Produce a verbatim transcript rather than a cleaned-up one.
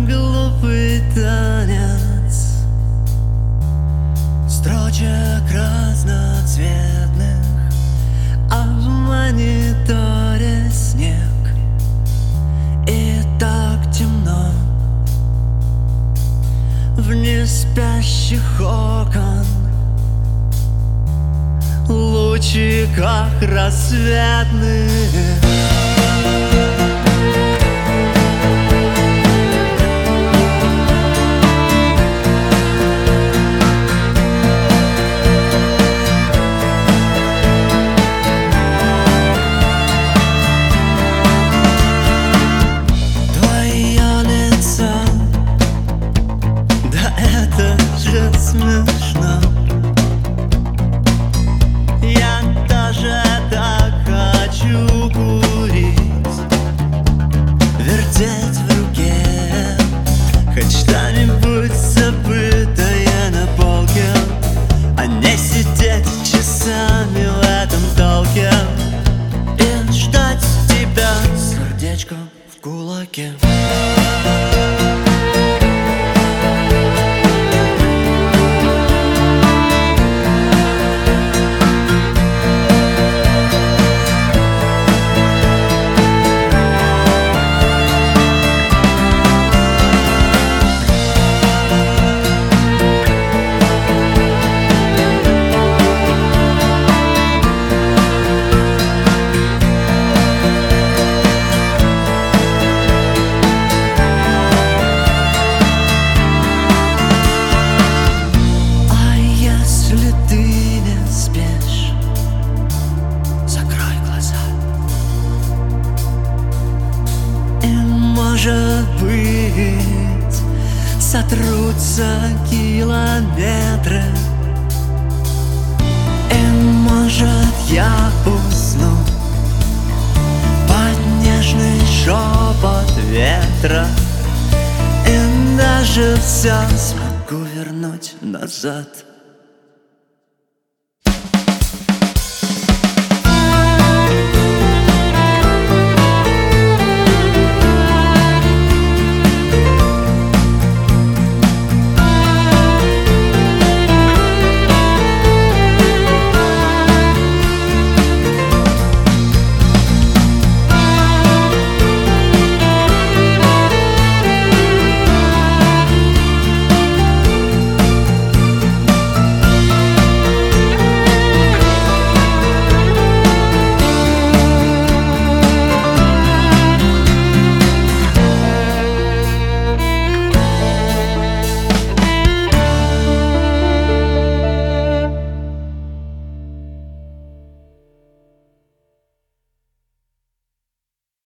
Глупый танец строчек разноцветных, а в мониторе снег. И так темно в неспящих окон, лучиках рассветных. Смешно. Я тоже так хочу курить, вертеть в руке хоть что-нибудь забытое на полке, а не сидеть часами в этом толке и ждать тебя с сердечком в кулаке. Может быть, сотрутся километры, и может я усну под нежный шепот ветра, и даже все смогу вернуть назад.